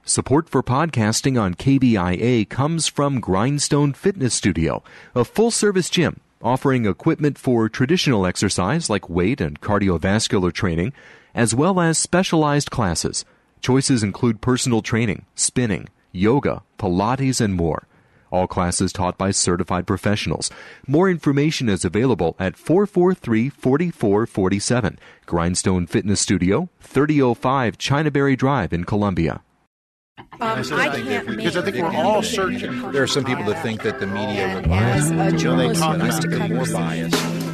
Support for podcasting on KBIA comes from Grindstone Fitness Studio, a full-service gym offering equipment for traditional exercise like weight and cardiovascular training, as well as specialized classes. Choices include personal training, spinning, yoga, Pilates, and more. All classes taught by certified professionals. More information is available at 443-4447. Grindstone Fitness Studio, 3005 Chinaberry Drive in Columbia. Because I think we're all searching. There are some people that think that the media will bias. As a journalist, they used to cut more her bias.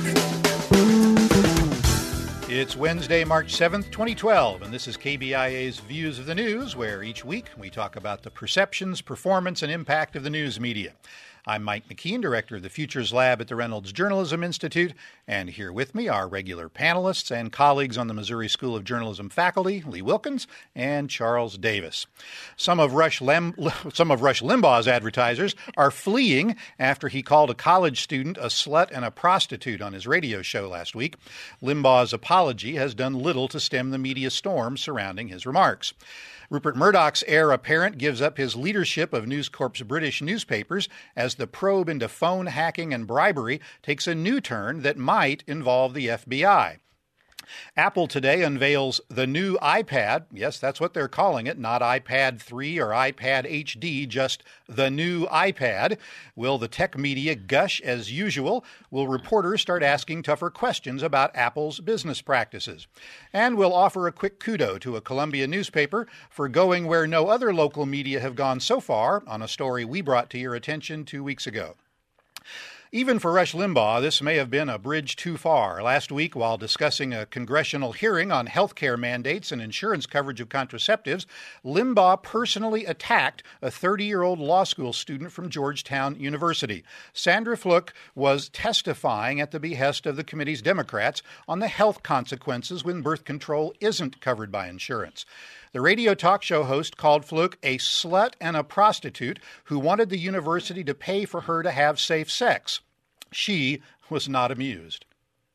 It's Wednesday, March 7th, 2012, and this is KBIA's Views of the News, where each week we talk about the perceptions, performance, and impact of the news media. I'm Mike McKean, director of the Futures Lab at the Reynolds Journalism Institute, and here with me are regular panelists and colleagues on the Missouri School of Journalism faculty, Lee Wilkins and Charles Davis. Some of Rush Limbaugh's advertisers are fleeing after he called a college student a slut and a prostitute on his radio show last week. Limbaugh's apology has done little to stem the media storm surrounding his remarks. Rupert Murdoch's heir apparent gives up his leadership of News Corp's British newspapers as the probe into phone hacking and bribery takes a new turn that might involve the FBI. Apple today unveils the new iPad. Yes, that's what they're calling it, not iPad 3 or iPad HD, just the new iPad. Will the tech media gush as usual? Will reporters start asking tougher questions about Apple's business practices? And we'll offer a quick kudo to a Columbia newspaper for going where no other local media have gone so far on a story we brought to your attention 2 weeks ago. Even for Rush Limbaugh, this may have been a bridge too far. Last week, while discussing a congressional hearing on health care mandates and insurance coverage of contraceptives, Limbaugh personally attacked a 30-year-old law school student from Georgetown University. Sandra Fluke was testifying at the behest of the committee's Democrats on the health consequences when birth control isn't covered by insurance. The radio talk show host called Fluke a slut and a prostitute who wanted the university to pay for her to have safe sex. She was not amused.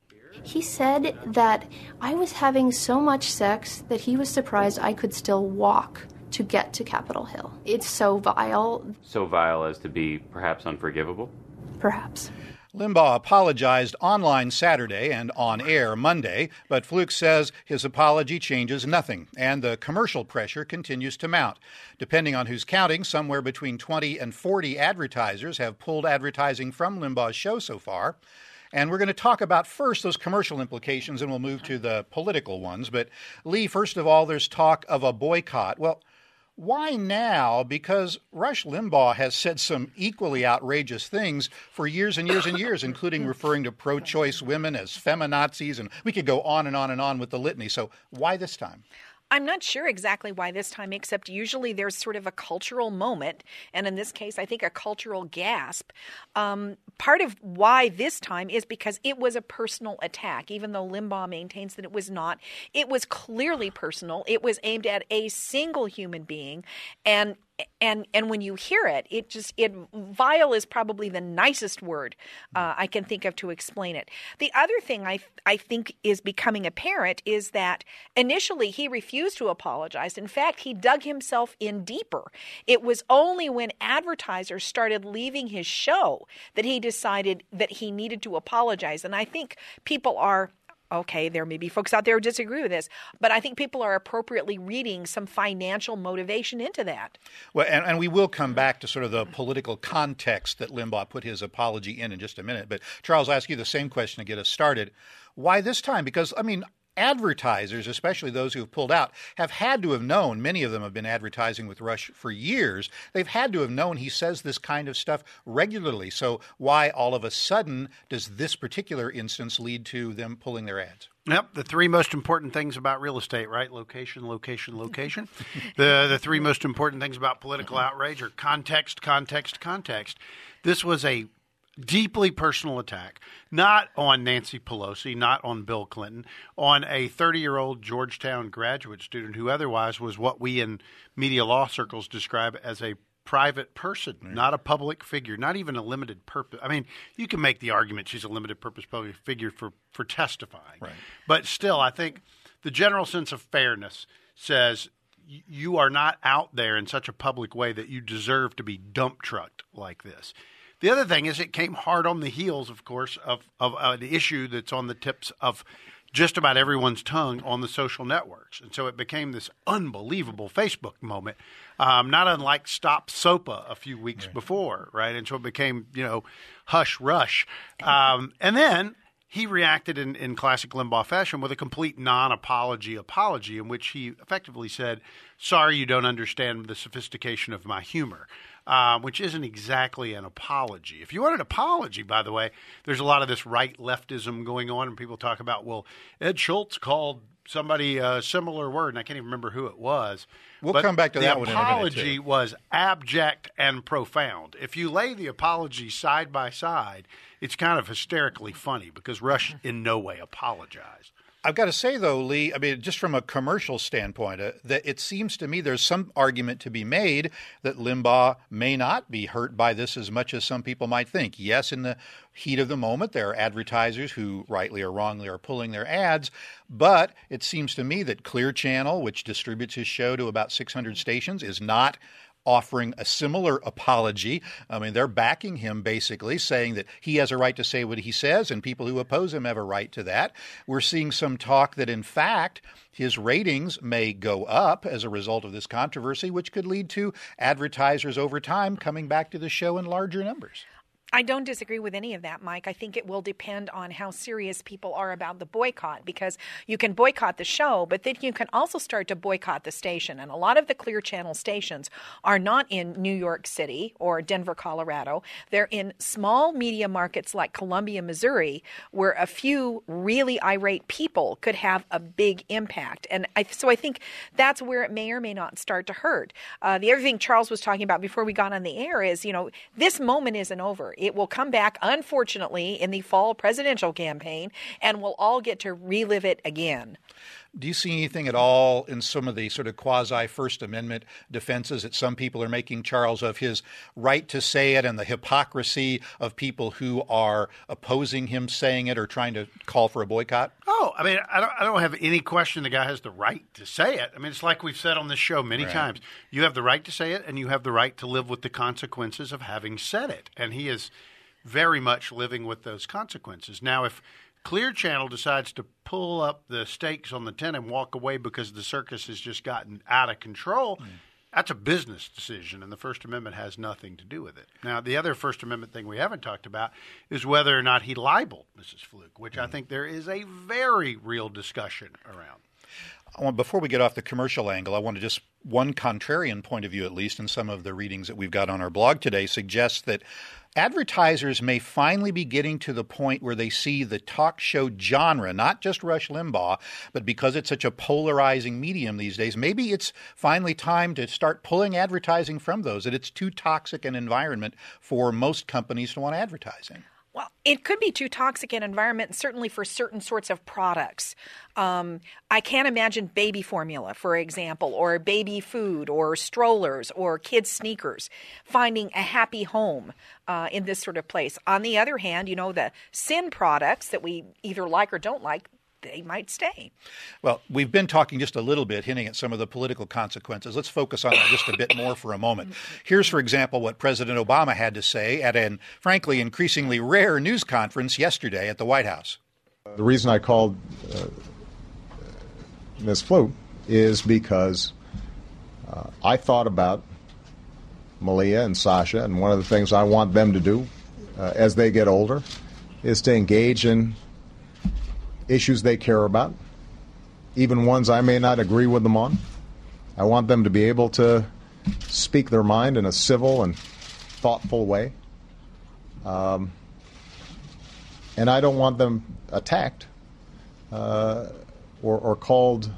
He said that I was having so much sex that he was surprised I could still walk to get to Capitol Hill. It's so vile. So vile as to be perhaps unforgivable? Perhaps. Limbaugh apologized online Saturday and on air Monday, but Fluke says his apology changes nothing, and the commercial pressure continues to mount. Depending on who's counting, somewhere between 20 and 40 advertisers have pulled advertising from Limbaugh's show so far. And we're going to talk about first those commercial implications, and we'll move to the political ones. But Lee, first of all, there's talk of a boycott. Well, why now? Because Rush Limbaugh has said some equally outrageous things for years and years and years, including referring to pro-choice women as feminazis, and we could go on and on and on with the litany. So why this time? I'm not sure exactly why this time, except usually there's sort of a cultural moment, and in this case, I think a cultural gasp. Part of why this time is because it was a personal attack, even though Limbaugh maintains that it was not. It was clearly personal. It was aimed at a single human being, and when you hear it, vile is probably the nicest word I can think of to explain it. The other thing I think is becoming apparent is that initially he refused to apologize. In fact, he dug himself in deeper. It was only when advertisers started leaving his show that he decided that he needed to apologize. And I think people are okay, there may be folks out there who disagree with this, but I think people are appropriately reading some financial motivation into that. Well, and we will come back to sort of the political context that Limbaugh put his apology in just a minute. But Charles, I'll ask you the same question to get us started. Why this time? Because, I mean, advertisers, especially those who have pulled out, have had to have known, many of them have been advertising with Rush for years, they've had to have known he says this kind of stuff regularly. So why all of a sudden does this particular instance lead to them pulling their ads? Yep, the three most important things about real estate, right? Location, location, location. The three most important things about political outrage are context, context, context. This was a deeply personal attack, not on Nancy Pelosi, not on Bill Clinton, on a 30-year-old Georgetown graduate student who otherwise was what we in media law circles describe as a private person, not a public figure, not even a limited purpose. I mean, you can make the argument she's a limited purpose public figure for testifying. Right. But still, I think the general sense of fairness says you are not out there in such a public way that you deserve to be dump trucked like this. The other thing is it came hard on the heels, of course, of an issue that's on the tips of just about everyone's tongue on the social networks. And so it became this unbelievable Facebook moment, not unlike Stop SOPA a few weeks before, right? And so it became, hush rush. And then he reacted in classic Limbaugh fashion with a complete non-apology apology in which he effectively said, sorry, you don't understand the sophistication of my humor. Which isn't exactly an apology. If you want an apology, by the way, there's a lot of this right leftism going on, and people talk about, well, Ed Schultz called somebody a similar word, and I can't even remember who it was. We'll come back to that one in a minute. The apology was abject and profound. If you lay the apology side by side, it's kind of hysterically funny because Rush in no way apologized. I've got to say, though, Lee, just from a commercial standpoint, that it seems to me there's some argument to be made that Limbaugh may not be hurt by this as much as some people might think. Yes, in the heat of the moment, there are advertisers who, rightly or wrongly, are pulling their ads, but it seems to me that Clear Channel, which distributes his show to about 600 stations, is not offering a similar apology. They're backing him, basically, saying that he has a right to say what he says, and people who oppose him have a right to that. We're seeing some talk that, in fact, his ratings may go up as a result of this controversy, which could lead to advertisers over time coming back to the show in larger numbers. I don't disagree with any of that, Mike. I think it will depend on how serious people are about the boycott, because you can boycott the show, but then you can also start to boycott the station. And a lot of the Clear Channel stations are not in New York City or Denver, Colorado. They're in small media markets like Columbia, Missouri, where a few really irate people could have a big impact. And so I think that's where it may or may not start to hurt. The other thing Charles was talking about before we got on the air is, this moment isn't over. It will come back, unfortunately, in the fall presidential campaign, and we'll all get to relive it again. Do you see anything at all in some of the sort of quasi-First Amendment defenses that some people are making, Charles, of his right to say it and the hypocrisy of people who are opposing him saying it or trying to call for a boycott? Oh, I don't have any question the guy has the right to say it. It's like we've said on this show many times. You have the right to say it, and you have the right to live with the consequences of having said it. And he is very much living with those consequences. Now, if Clear Channel decides to pull up the stakes on the tent and walk away because the circus has just gotten out of control, that's a business decision, and the First Amendment has nothing to do with it. Now, the other First Amendment thing we haven't talked about is whether or not he libeled Mrs. Fluke, which I think there is a very real discussion around. Before we get off the commercial angle, I want to just one contrarian point of view, at least in some of the readings that we've got on our blog today, suggests that advertisers may finally be getting to the point where they see the talk show genre, not just Rush Limbaugh, but because it's such a polarizing medium these days, maybe it's finally time to start pulling advertising from those, that it's too toxic an environment for most companies to want to advertise in. Well, it could be too toxic an environment, certainly for certain sorts of products. I can't imagine baby formula, for example, or baby food, or strollers, or kids' sneakers finding a happy home in this sort of place. On the other hand, the sin products that we either like or don't like, they might stay. Well, we've been talking just a little bit, hinting at some of the political consequences. Let's focus on that just a bit more for a moment. Here's, for example, what President Obama had to say at an, frankly, increasingly rare news conference yesterday at the White House. The reason I called Ms. Fluke is because I thought about Malia and Sasha, and one of the things I want them to do as they get older is to engage in issues they care about, even ones I may not agree with them on. I want them to be able to speak their mind in a civil and thoughtful way. And I don't want them attacked or called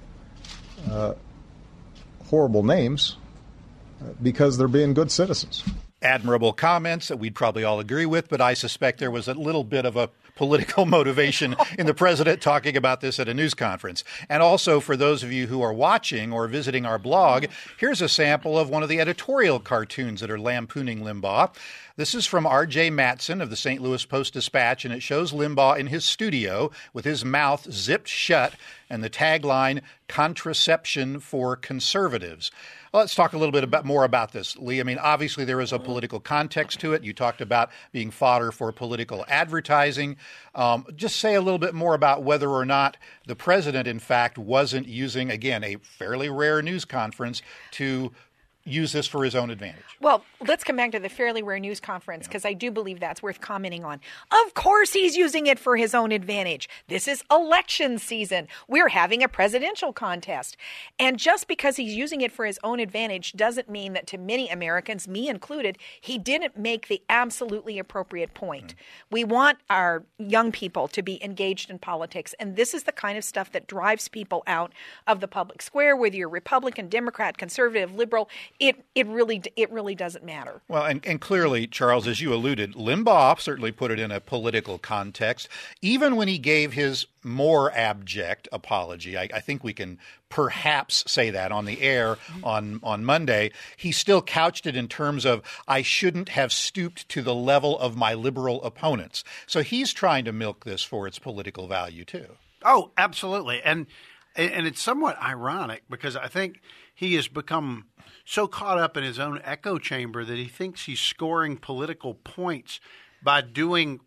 horrible names because they're being good citizens. Admirable comments that we'd probably all agree with, but I suspect there was a little bit of a political motivation in the president talking about this at a news conference. And also, for those of you who are watching or visiting our blog, here's a sample of one of the editorial cartoons that are lampooning Limbaugh. This is from R.J. Matson of the St. Louis Post-Dispatch, and it shows Limbaugh in his studio with his mouth zipped shut and the tagline, "Contraception for Conservatives." Well, let's talk a little bit more about this, Lee. I mean, obviously there is a political context to it. You talked about being fodder for political advertising. Just say a little bit more about whether or not the president, in fact, wasn't using, again, a fairly rare news conference to use this for his own advantage. Well, let's come back to the fairly rare news conference, because I do believe that's worth commenting on. Of course he's using it for his own advantage. This is election season. We're having a presidential contest. And just because he's using it for his own advantage doesn't mean that to many Americans, me included, he didn't make the absolutely appropriate point. We want our young people to be engaged in politics, and this is the kind of stuff that drives people out of the public square, whether you're Republican, Democrat, conservative, liberal. It really doesn't matter. Well, and clearly, Charles, as you alluded, Limbaugh certainly put it in a political context. Even when he gave his more abject apology, I think we can perhaps say that on the air on Monday, he still couched it in terms of, I shouldn't have stooped to the level of my liberal opponents. So he's trying to milk this for its political value, too. Oh, absolutely. And it's somewhat ironic because I think he has become so caught up in his own echo chamber that he thinks he's scoring political points by doing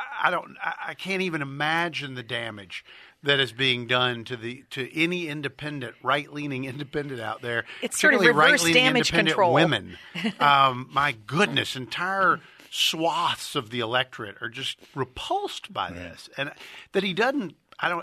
I can't even imagine the damage that is being done to any independent, right-leaning independent out there. It's sort of reverse damage control. Women. My goodness, entire swaths of the electorate are just repulsed by this. And that he doesn't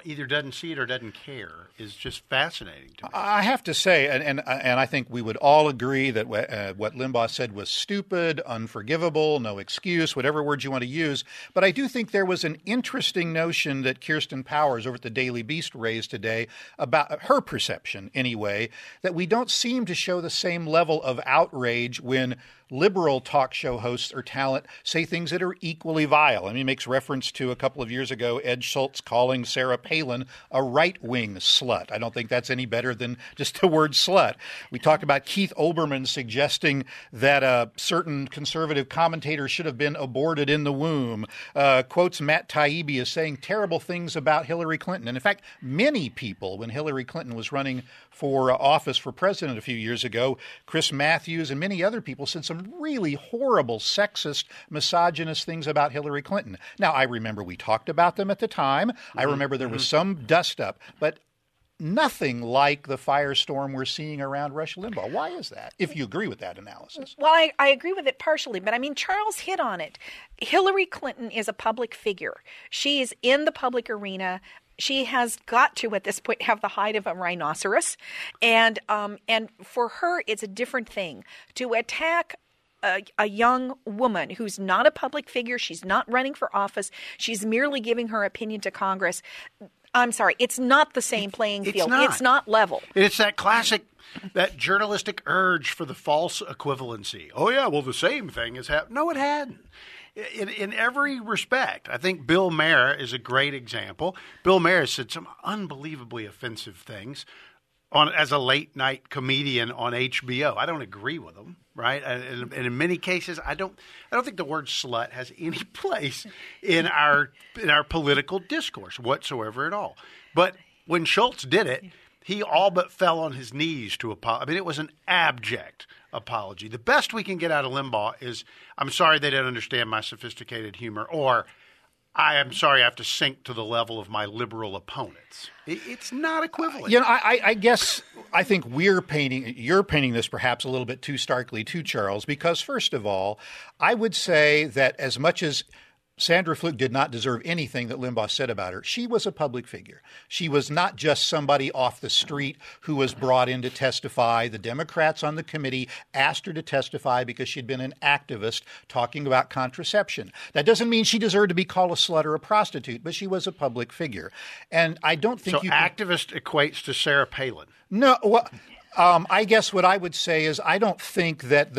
see it or doesn't care is just fascinating to me. I have to say, and I think we would all agree that what Limbaugh said was stupid, unforgivable, no excuse, whatever words you want to use. But I do think there was an interesting notion that Kirsten Powers over at the Daily Beast raised today about her perception, anyway, that we don't seem to show the same level of outrage when liberal talk show hosts or talent say things that are equally vile. I mean, he makes reference to a couple of years ago, Ed Schultz calling Sarah Palin a right-wing slut. I don't think that's any better than just the word slut. We talked about Keith Olbermann suggesting that a certain conservative commentator should have been aborted in the womb. Quotes Matt Taibbi as saying terrible things about Hillary Clinton. And in fact, many people, when Hillary Clinton was running for office for president a few years ago, Chris Matthews and many other people said some really horrible, sexist, misogynist things about Hillary Clinton. Now, I remember we talked about them at the time. I remember there was some dust-up, but nothing like the firestorm we're seeing around Rush Limbaugh. Why is that, if you agree with that analysis? Well, I agree with it partially, but I mean, Charles hit on it. Hillary Clinton is a public figure. She is in the public arena. She has got to, at this point, have the hide of a rhinoceros. And for her, it's a different thing. To attack a young woman who's not a public figure, she's not running for office, she's merely giving her opinion to Congress. I'm sorry, it's not the same playing field. It's not level. It's that classic, that journalistic urge for the false equivalency. Oh, yeah, well, the same thing has happened. No, it hadn't. In every respect. I think Bill Maher is a great example. Bill Maher said some unbelievably offensive things as a late-night comedian on HBO. I don't agree with him, right? And in many cases, I don't think the word slut has any place in our political discourse whatsoever at all. But when Schultz did it, he all but fell on his knees to apologize. I mean, it was an abject apology. The best we can get out of Limbaugh is, I'm sorry they don't understand my sophisticated humor, or I am sorry I have to sink to the level of my liberal opponents. It's not equivalent. I guess I think you're painting this perhaps a little bit too starkly too, Charles, because first of all, I would say that as much as Sandra Fluke did not deserve anything that Limbaugh said about her. She was a public figure. She was not just somebody off the street who was brought in to testify. The Democrats on the committee asked her to testify because she'd been an activist talking about contraception. That doesn't mean she deserved to be called a slut or a prostitute, but she was a public figure. And I don't think activist equates to Sarah Palin. No, well, I guess what I would say is I don't think that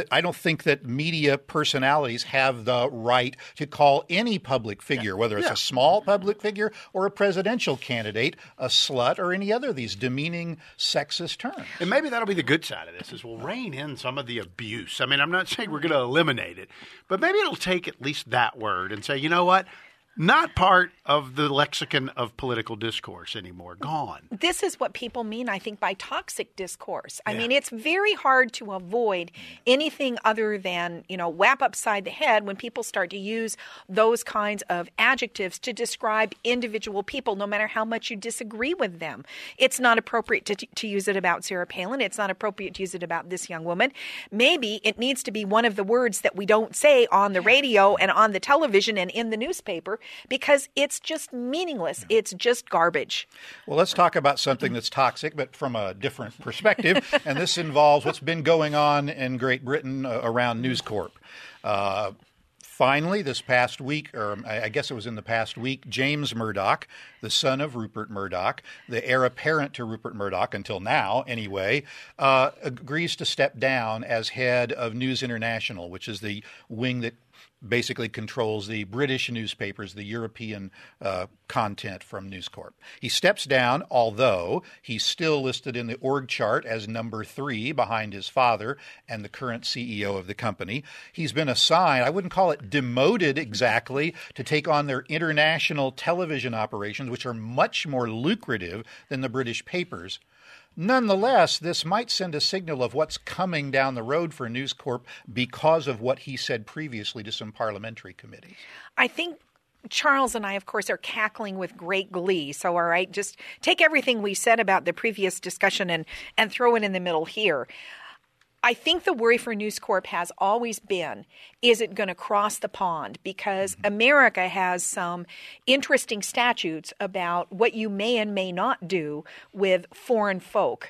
media personalities have the right to call any public figure, whether it's a small public figure or a presidential candidate, a slut or any other of these demeaning sexist terms. And maybe that'll be the good side of this, is we'll rein in some of the abuse. I mean, I'm not saying we're going to eliminate it, but maybe it'll take at least that word and say, you know what? Not part of the lexicon of political discourse anymore. Gone. This is what people mean, I think, by toxic discourse. I mean, it's very hard to avoid anything other than, whap upside the head when people start to use those kinds of adjectives to describe individual people, no matter how much you disagree with them. It's not appropriate to use it about Sarah Palin. It's not appropriate to use it about this young woman. Maybe it needs to be one of the words that we don't say on the radio and on the television and in the newspaper, because it's just meaningless. It's just garbage. Well, let's talk about something that's toxic, but from a different perspective. And this involves what's been going on in Great Britain around News Corp. Finally, this past week, or I guess it was in the past week, James Murdoch, the son of Rupert Murdoch, the heir apparent to Rupert Murdoch until now anyway, agrees to step down as head of News International, which is the wing that basically controls the British newspapers, the European content from News Corp. He steps down, although he's still listed in the org chart as number 3 behind his father and the current CEO of the company. He's been assigned, I wouldn't call it demoted exactly, to take on their international television operations, which are much more lucrative than the British papers. Nonetheless, this might send a signal of what's coming down the road for News Corp because of what he said previously to some parliamentary committees. I think Charles and I, of course, are cackling with great glee. So, all right, just take everything we said about the previous discussion and throw it in the middle here. I think the worry for News Corp has always been, is it going to cross the pond? Because America has some interesting statutes about what you may and may not do with foreign folk,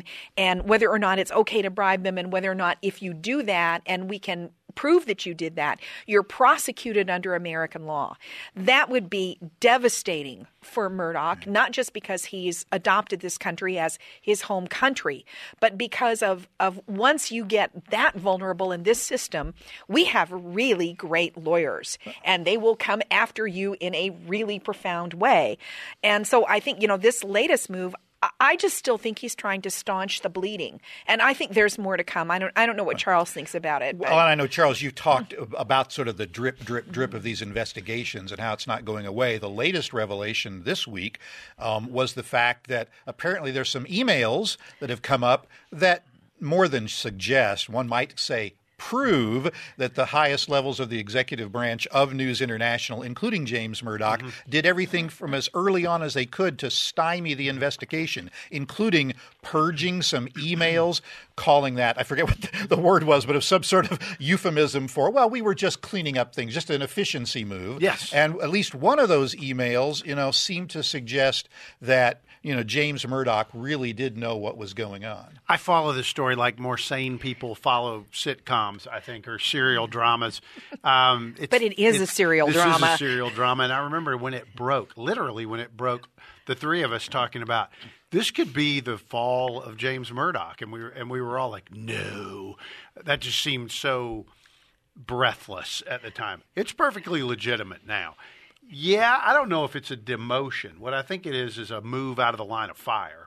and whether or not it's okay to bribe them, and whether or not if you do that and we can prove that you did that, you're prosecuted under American law. That would be devastating for Murdoch, not just because he's adopted this country as his home country, but because of once you get that vulnerable in this system, we have really great lawyers, and they will come after you in a really profound way. And so I think, this latest move, I just still think he's trying to staunch the bleeding, and I think there's more to come. I don't know what Charles thinks about it. Well, and I know, Charles, you talked about sort of the drip of these investigations and how it's not going away. The latest revelation this week was the fact that apparently there's some emails that have come up that more than suggest, one might say, prove that the highest levels of the executive branch of News International, including James Murdoch, did everything from as early on as they could to stymie the investigation, including purging some emails, calling that, I forget what the word was, but of some sort of euphemism for, well, we were just cleaning up things, just an efficiency move. Yes. And at least one of those emails, seemed to suggest that James Murdoch really did know what was going on. I follow this story like more sane people follow sitcoms, I think, or serial dramas. But it is a serial drama. This is a serial drama. And I remember when it broke, literally when it broke, the three of us talking about this could be the fall of James Murdoch. And we were all like, no. That just seemed so breathless at the time. It's perfectly legitimate now. Yeah, I don't know if it's a demotion. What I think it is a move out of the line of fire.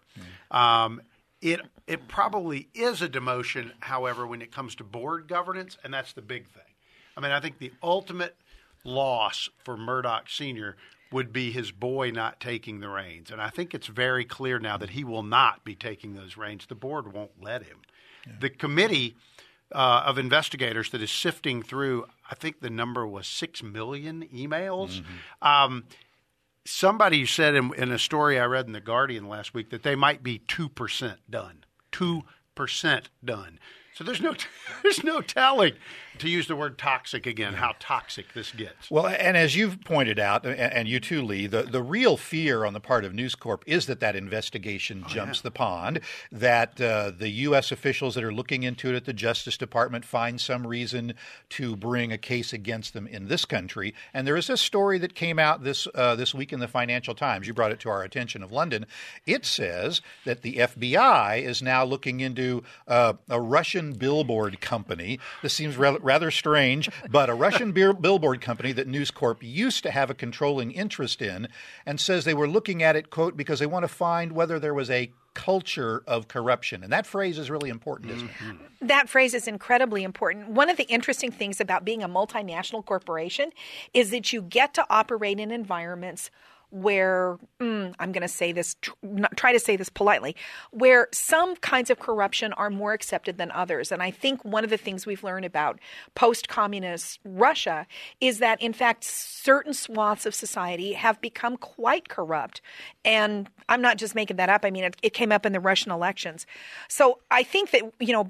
It probably is a demotion, however, when it comes to board governance, and that's the big thing. I mean, I think the ultimate loss for Murdoch Sr. would be his boy not taking the reins. And I think it's very clear now that he will not be taking those reins. The board won't let him. Yeah. The committee of investigators that is sifting through, I think the number was 6 million emails. Somebody said in a story I read in The Guardian last week that they might be 2% done. 2% done. So there's no telling, to use the word toxic again, how toxic this gets. Well, and as you've pointed out, and you too, Lee, the real fear on the part of News Corp is that investigation jumps the pond, that the U.S. officials that are looking into it at the Justice Department find some reason to bring a case against them in this country. And there is a story that came out this week in the Financial Times. You brought it to our attention of London. It says that the FBI is now looking into a Russian billboard company. This seems rather strange, but a Russian billboard company that News Corp used to have a controlling interest in, and says they were looking at it, quote, because they want to find whether there was a culture of corruption. And that phrase is really important, isn't it? That phrase is incredibly important. One of the interesting things about being a multinational corporation is that you get to operate in environments where, I'm going to say this, try to say this politely, where some kinds of corruption are more accepted than others. And I think one of the things we've learned about post-communist Russia is that, in fact, certain swaths of society have become quite corrupt. And I'm not just making that up. I mean, it came up in the Russian elections. So I think that,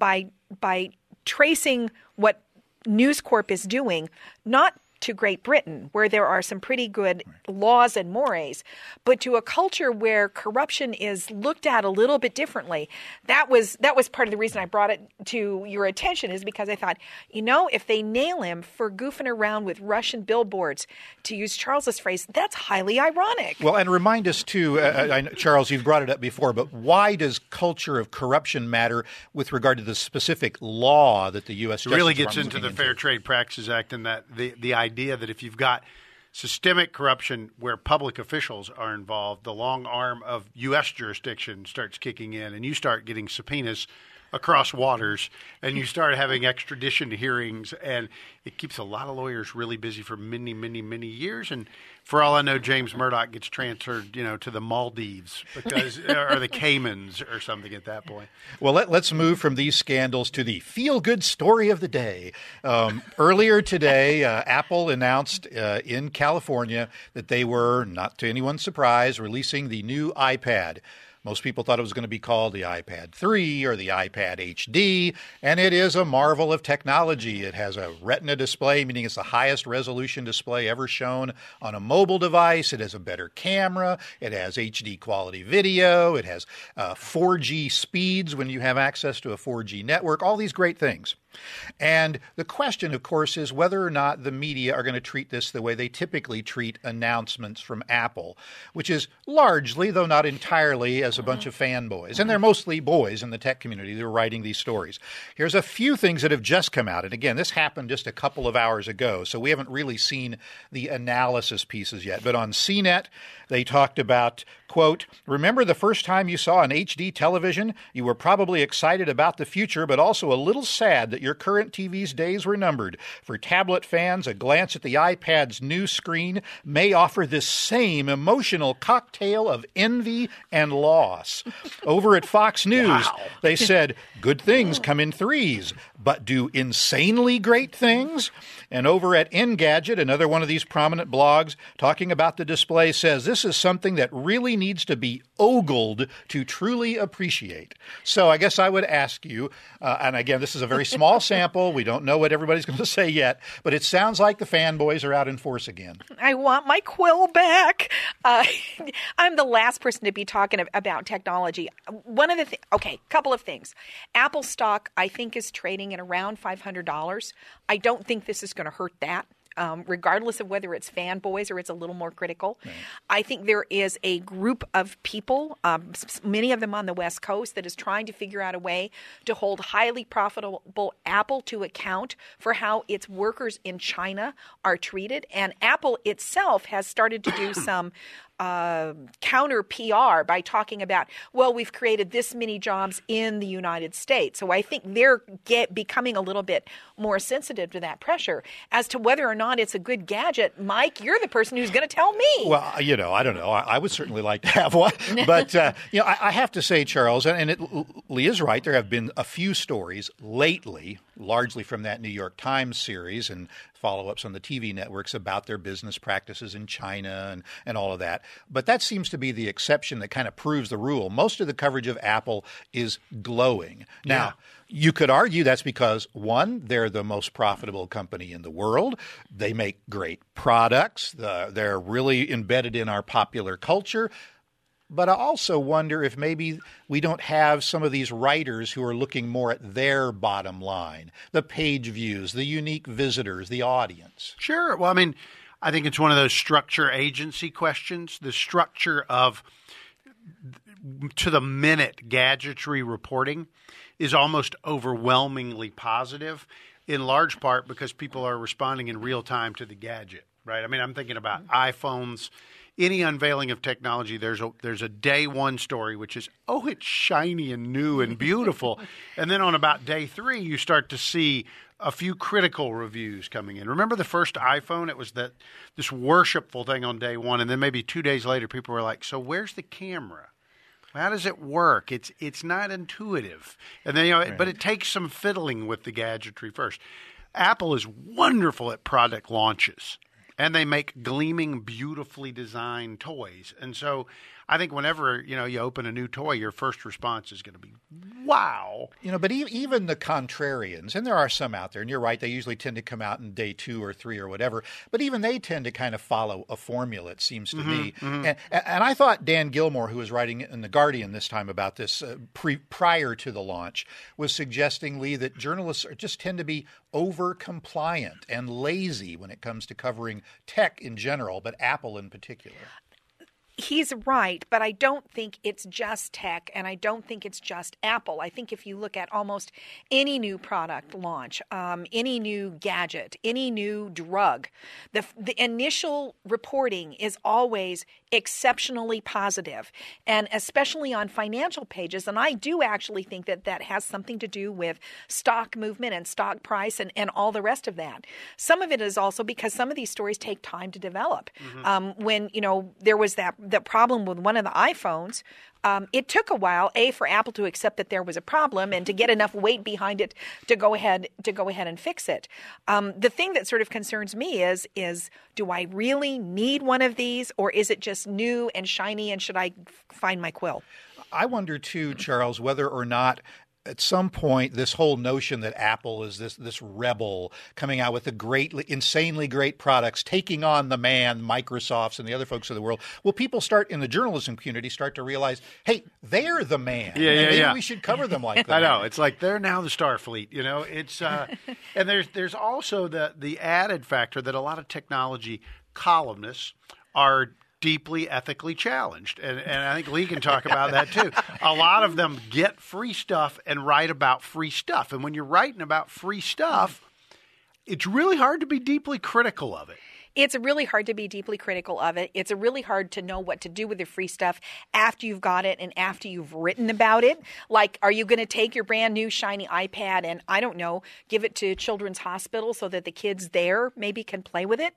by tracing what News Corp is doing, not to Great Britain, where there are some pretty good laws and mores, but to a culture where corruption is looked at a little bit differently. That was part of the reason I brought it to your attention, is because I thought, if they nail him for goofing around with Russian billboards, to use Charles's phrase, that's highly ironic. Well, and remind us too, Charles, you've brought it up before, but why does culture of corruption matter with regard to the specific law that the U.S. Justice Department gets into the Fair Trade Practices Act, and that the idea that if you've got systemic corruption where public officials are involved, the long arm of U.S. jurisdiction starts kicking in, and you start getting subpoenas across waters, and you start having extradition hearings, and it keeps a lot of lawyers really busy for many, many, many years. And for all I know, James Murdoch gets transferred, to the Maldives or the Caymans or something at that point. Well, let's move from these scandals to the feel-good story of the day. Earlier today, Apple announced in California that they were, not to anyone's surprise, releasing the new iPad. Most people thought it was going to be called the iPad 3 or the iPad HD, and it is a marvel of technology. It has a Retina display, meaning it's the highest resolution display ever shown on a mobile device. It has a better camera. It has HD quality video. It has 4G speeds when you have access to a 4G network, all these great things. And the question, of course, is whether or not the media are going to treat this the way they typically treat announcements from Apple, which is largely, though not entirely, as a bunch of fanboys. And they're mostly boys in the tech community that are writing these stories. Here's a few things that have just come out. And again, this happened just a couple of hours ago, so we haven't really seen the analysis pieces yet. But on CNET, they talked about, quote, remember the first time you saw an HD television? You were probably excited about the future, but also a little sad that your current TV's days were numbered. For tablet fans, a glance at the iPad's new screen may offer this same emotional cocktail of envy and loss. Over at Fox News, they said, good things come in threes, but do insanely great things? And over at Engadget, another one of these prominent blogs talking about the display, says this is something that really needs to be ogled to truly appreciate. So I guess I would ask you, and again, this is a very small sample. We don't know what everybody's going to say yet, but it sounds like the fanboys are out in force again. I want my quill back. I'm the last person to be talking about technology. Couple of things. Apple stock, I think, is trading at around $500. I don't think this is going to hurt that. Regardless of whether it's fanboys or it's a little more critical. Right. I think there is a group of people, many of them on the West Coast, that is trying to figure out a way to hold highly profitable Apple to account for how its workers in China are treated. And Apple itself has started to do some counter PR by talking about, well, we've created this many jobs in the United States. So I think they're becoming a little bit more sensitive to that pressure. As to whether or not it's a good gadget, Mike, you're the person who's going to tell me. Well, I don't know. I would certainly like to have one. But, I have to say, Charles, and Lee is right, there have been a few stories lately, largely from that New York Times series and follow-ups on the TV networks about their business practices in China and all of that. But that seems to be the exception that kind of proves the rule. Most of the coverage of Apple is glowing. Now, you could argue that's because, one, they're the most profitable company in the world. They make great products. They're really embedded in our popular culture. But I also wonder if maybe we don't have some of these writers who are looking more at their bottom line, the page views, the unique visitors, the audience. Sure. Well, I mean, I think it's one of those structure agency questions. The structure of to-the-minute gadgetry reporting is almost overwhelmingly positive, in large part because people are responding in real time to the gadget, right? I mean, I'm thinking about iPhones. Any unveiling of technology, there's a day one story, which is, oh, it's shiny and new and beautiful. And then on about day 3, you start to see a few critical reviews coming in. Remember the first iPhone? It was this worshipful thing on day 1. And then maybe 2 days later, people were like, so where's the camera? How does it work? It's not intuitive. And then, Right. But it takes some fiddling with the gadgetry first. Apple is wonderful at product launches. And they make gleaming, beautifully designed toys. And so I think whenever, you open a new toy, your first response is going to be, wow. But even the contrarians, and there are some out there, and you're right, they usually tend to come out in day 2 or 3 or whatever, but even they tend to kind of follow a formula, it seems to me. And I thought Dan Gilmore, who was writing in The Guardian this time about this prior to the launch, was suggesting, Lee, that journalists just tend to be over-compliant and lazy when it comes to covering tech in general, but Apple in particular. He's right, but I don't think it's just tech, and I don't think it's just Apple. I think if you look at almost any new product launch, any new gadget, any new drug, the initial reporting is always exceptionally positive, and especially on financial pages. And I do actually think that has something to do with stock movement and stock price and all the rest of that. Some of it is also because some of these stories take time to develop. When, there was the problem with one of the iPhones, it took a while, for Apple to accept that there was a problem and to get enough weight behind it to go ahead and fix it. The thing that sort of concerns me is do I really need one of these, or is it just new and shiny, and should I find my quill? I wonder too, Charles, whether or not at some point, this whole notion that Apple is this rebel coming out with the insanely great products, taking on the man, Microsoft's and the other folks of the world. Will people in the journalism community start to realize, hey, they're the man. Maybe we should cover them like that. I know. It's like they're now the Starfleet. It's and there's also the added factor that a lot of technology columnists are deeply ethically challenged. And I think Lee can talk about that too. A lot of them get free stuff and write about free stuff. And when you're writing about free stuff, it's really hard to be deeply critical of it. It's really hard to be deeply critical of it. It's really hard to know what to do with the free stuff after you've got it and after you've written about it. Like, are you going to take your brand new shiny iPad and, I don't know, give it to Children's Hospital so that the kids there maybe can play with it?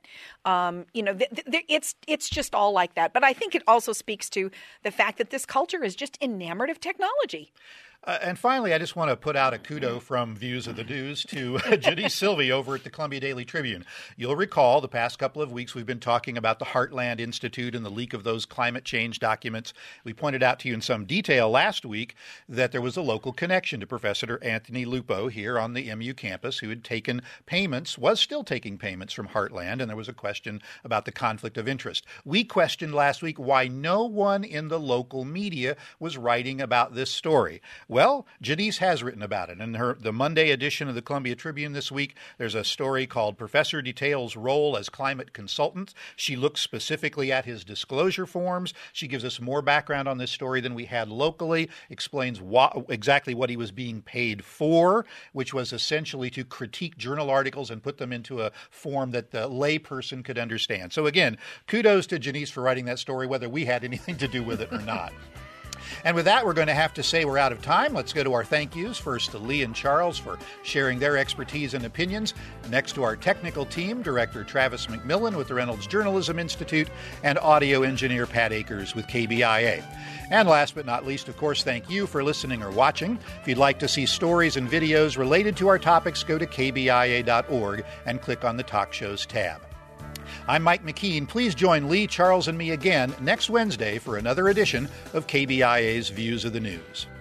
It's just all like that. But I think it also speaks to the fact that this culture is just enamored of technology. And finally, I just want to put out a kudo from Views of the News to Janice Sylvie over at the Columbia Daily Tribune. You'll recall the past couple of weeks we've been talking about the Heartland Institute and the leak of those climate change documents. We pointed out to you in some detail last week that there was a local connection to Professor Anthony Lupo here on the MU campus who had was still taking payments from Heartland, and there was a question about the conflict of interest. We questioned last week why no one in the local media was writing about this story. Well, Janice has written about it. In the Monday edition of the Columbia Tribune this week, there's a story called Professor Details' Role as Climate Consultant. She looks specifically at his disclosure forms. She gives us more background on this story than we had locally, explains exactly what he was being paid for, which was essentially to critique journal articles and put them into a form that the layperson could understand. So again, kudos to Janice for writing that story, whether we had anything to do with it or not. And with that, we're going to have to say we're out of time. Let's go to our thank yous. First to Lee and Charles for sharing their expertise and opinions. Next to our technical team, Director Travis McMillan with the Reynolds Journalism Institute and audio engineer Pat Akers with KBIA. And last but not least, of course, thank you for listening or watching. If you'd like to see stories and videos related to our topics, go to kbia.org and click on the Talk Shows tab. I'm Mike McKean. Please join Lee, Charles, and me again next Wednesday for another edition of KBIA's Views of the News.